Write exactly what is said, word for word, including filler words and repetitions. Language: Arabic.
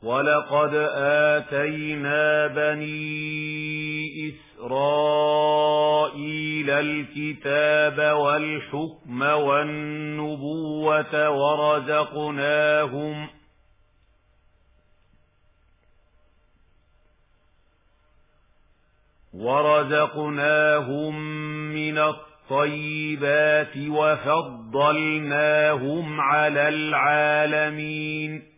وَلَقَدْ آتَيْنَا بَنِي إِسْرَائِيلَ الْكِتَابَ وَالْحُكْمَ وَالنُّبُوَّةَ وَرَزَقْنَاهُمْ وَرَزَقْنَاهُمْ مِنَ الطَّيِّبَاتِ وَفَضَّلْنَاهُمْ عَلَى الْعَالَمِينَ